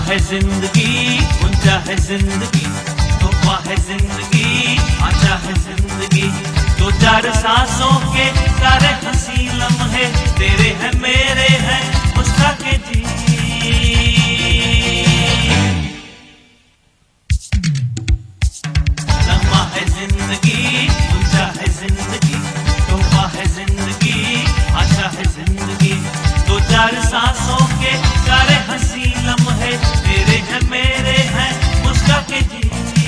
है जिंदगी, ऊंचा है जिंदगी, तोहफा है जिंदगी, आशा है जिंदगी। दो चार सांसों के सारे हंसी लम्हे तेरे हैं मेरे हैं, मुस्कुरा के जी। लम्हा है जिंदगी, ऊंचा है जिंदगी, तोहफा है जिंदगी, आशा है जिंदगी। दो चार सांसों के सारे हंसी लम्हे तेरे हैं मेरे हैं, मुस्कुरा के जी।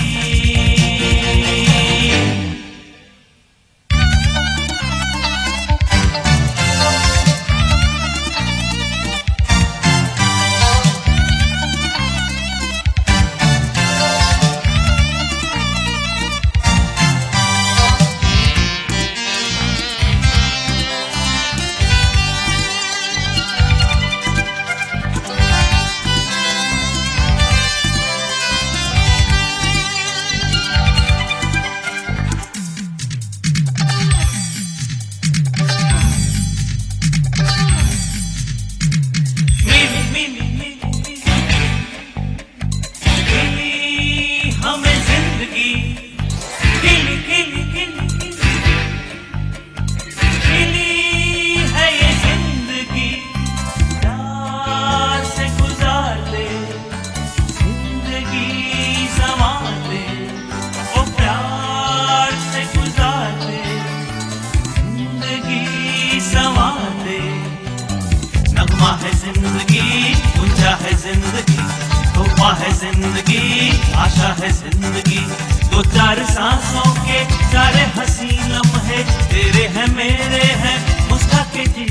नगमा है जिंदगी, ऊंचा है जिंदगी, तोहफा है जिंदगी, आशा है जिंदगी। दो चार सांसों के सारे हंसी लम्हे तेरे हैं मेरे हैं, मुस्कुरा के जी।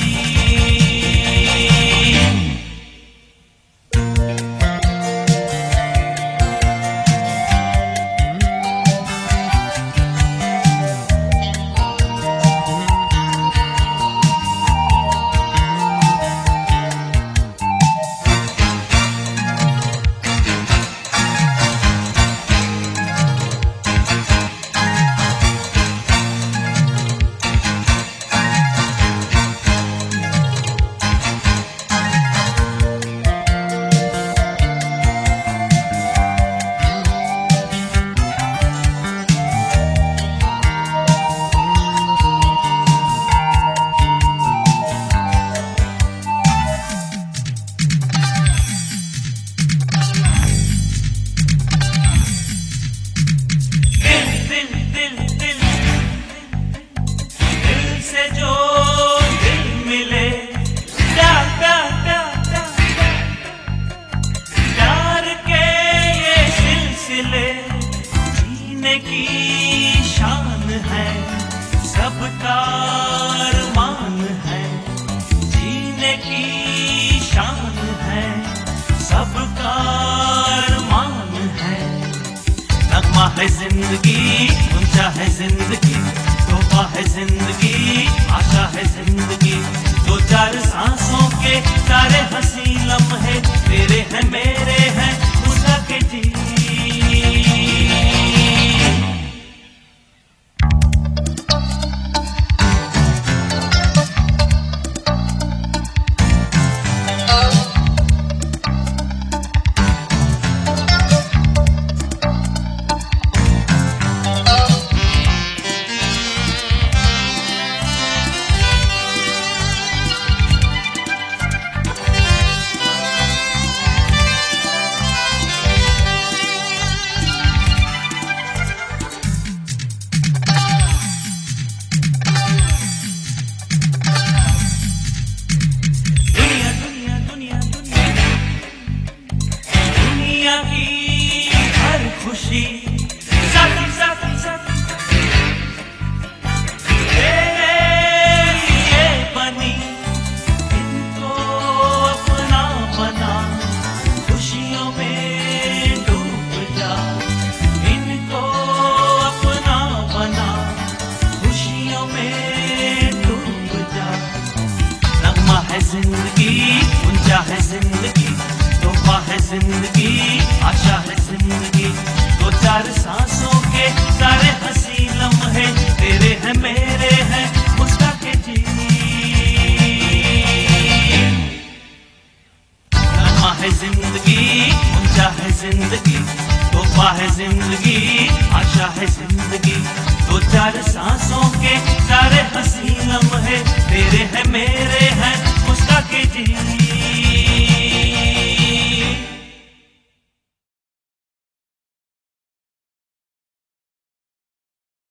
जीने की शान है, सबका अरमान है। जीने की शान है, सबका अरमान है। नगमा है जिंदगी, ऊंचा है जिंदगी, तोहफा है जिंदगी, आशा है जिंदगी। दो चार सांसों के सारे हंसी लम्हे तेरे हैं मेरे हैं, मुस्कुरा के जी। खुशी साथी साथी साथी तेरे लिए बनी, इनको अपना बना, खुशियों में डूब जा। इनको अपना बना, खुशियों में डूब जा। नगमा है जिंदगी, ऊंचा है जिंदगी, तोहफा है जिंदगी, आशा है जिंदगी। दो चार सांसों के सारे हंसी लम्हे तेरे हैं मेरे हैं, मुस्कुरा के जी। नगमा है जिंदगी, चार सांसों